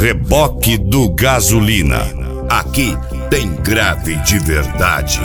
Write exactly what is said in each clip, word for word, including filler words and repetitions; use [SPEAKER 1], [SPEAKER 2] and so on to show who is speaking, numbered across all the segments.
[SPEAKER 1] Reboque do Gasolina. Aqui tem grave de verdade.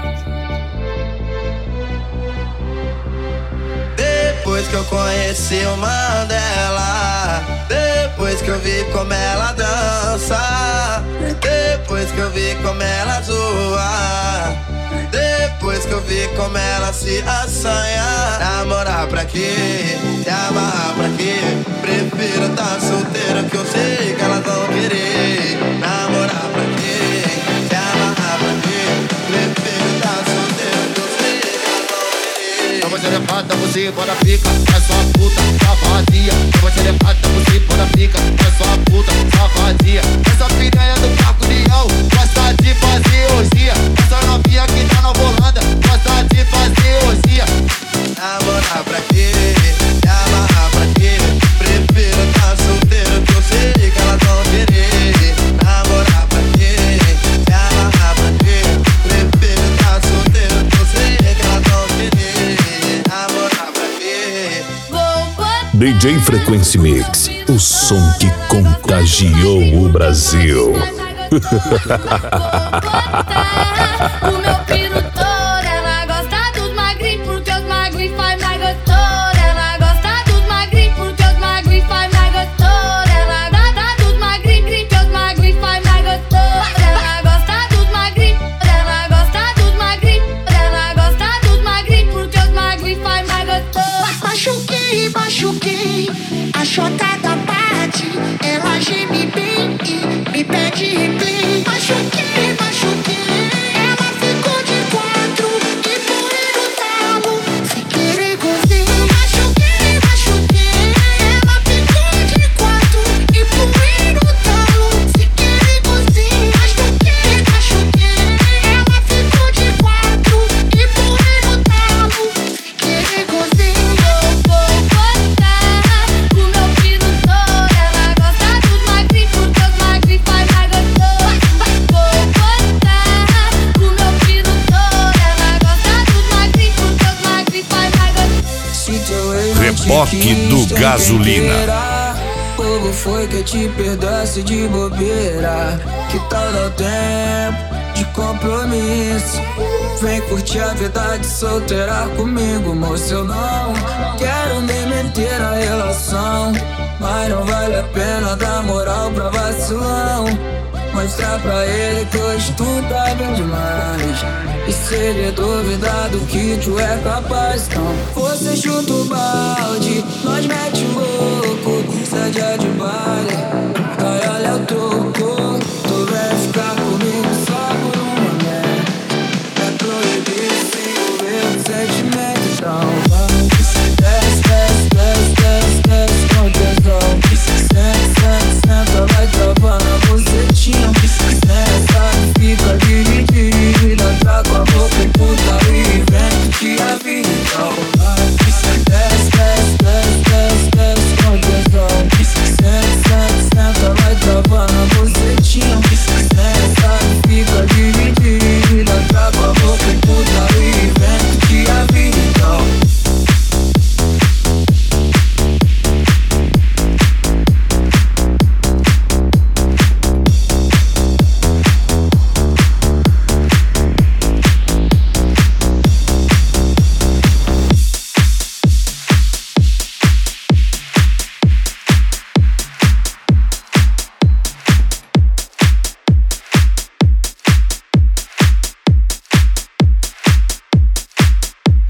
[SPEAKER 2] Depois que eu conheci o Mandela, depois que eu vi como ela dança, depois que eu vi como ela zoa, depois que eu vi como ela se assanha. Namorar pra quê? Se amarrar pra quê? Prefiro tá solteira que eu sei que elas vão querer. Namorar pra quê? Se amarrar pra quê? Prefiro tá solteira que eu sei que elas vão querer.
[SPEAKER 3] Eu vou te levar da você, bora pica, é só puta, safadinha. Eu vou te levar da você, bora pica, é só puta, safadinha. Essa piranha do Caco Leão gosta de fazer orgia. Essa novinha que tá na Holanda gosta de fazer orgia.
[SPEAKER 2] Namorar pra quê? Se amarrar pra quê? Prefiro tá solteiro que eu sei que elas vão querer. Namorar pra quê? Se amarrar pra quê? Prefiro tá solteiro que eu sei que elas vão querer. Namorar pra quê?
[SPEAKER 4] D J Frequency Mix, o som que contagiou o Brasil.
[SPEAKER 5] O meu pirutor, ela gosta dos magrinhos porque os magrinhos faz mais gostoso. Ela gosta dos magrinhos porque os magrinhos faz mais gostoso. Ela gosta dos magrinhos porque os magrinhos faz mais gostoso. Ela gosta dos magrinhos, ela gosta dos magrinhos, ela gosta dos magrinhos porque os magrinhos faz mais gostoso.
[SPEAKER 6] Machuquei, machuquei, a chota da parte, ela geme bem e me pede replay. Machuquei, machuquei, ela ficou de quatro e pulei no talo, sem querer gozei. Machuquei, machuquei, ela ficou de quatro e pulei no talo, sem querer gozei. Machuquei, machuquei, ela ficou de quatro e pulei no talo, sem querer gozei.
[SPEAKER 5] Vou gostar do meu pirutor, ela gosta dos magrinhos porque os magrinhos faz mais gostoso. Vou gostar do meu pirutor, ela gosta dos magrinhos porque os magrinhos faz mais gostoso.
[SPEAKER 1] Reboque do Gasolina.
[SPEAKER 7] Como foi que eu te perdoasse de bobeira? Que tal dar tempo de compromisso? Vem curtir a vida de solteira comigo, moço. Eu não quero nem meter a relação, mas não vale a pena dar moral pra vacilão. Mostrar pra ele que hoje tu tá bem demais, e se ele duvidar do que tu é capaz, então você chuta o balde